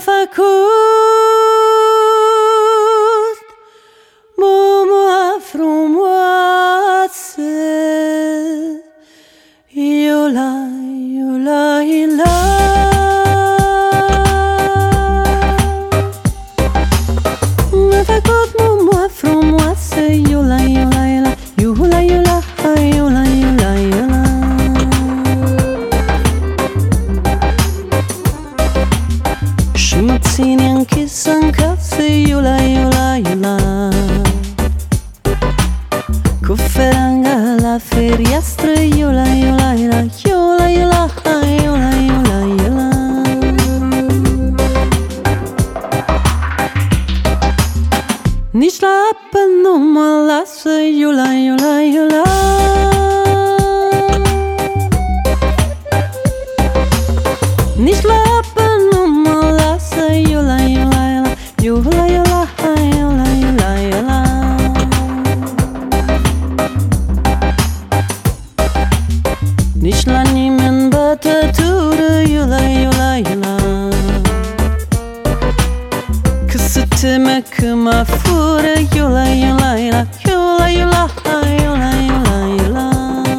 făcut mumua frumoasă. Iula, iula, iula. M-a făcut mumua frumoasă. Iula, iula, iula. Iula, iula, iula, iula, iula. Și mă ține închisă în casă. Iula, iula, iula. Cu feranga la fereastră. Iula, iula, iula. Iula, iula, iula, iula, iula. Nici la apă nu mă lasă. Iula, iula, iula. Nici la apă nu mă lasă. Iula, iula, iula. Iula, iula, iula, iula, iula. Nici la nimeni bătătură. Iula, iula, iula. Că se teme că mă fură. Iula, iula, iula. Iula, iula, iula, iula, iula.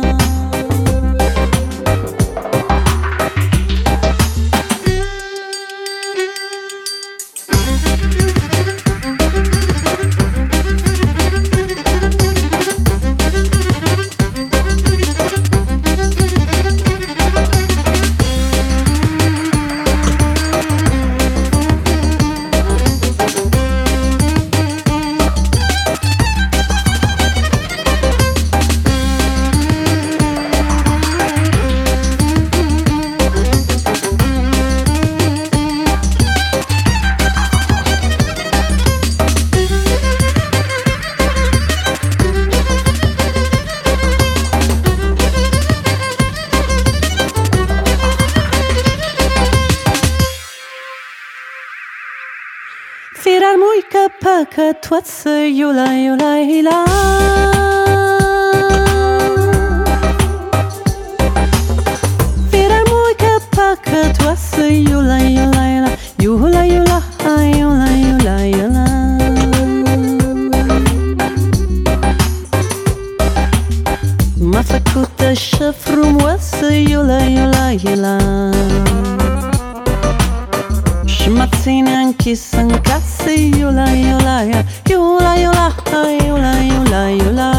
Firar muică păcătoasă. Iula, iula, iula. Firar muică păcătoasă. Iula, iula, iula. Iula, iula, iula, iula, iula. M-a făcut așa frumoasă. Iula, iula, iula. Și mă ține închisă în casă. Iula, iula, iula. Iula, iula, iula, iula, iula.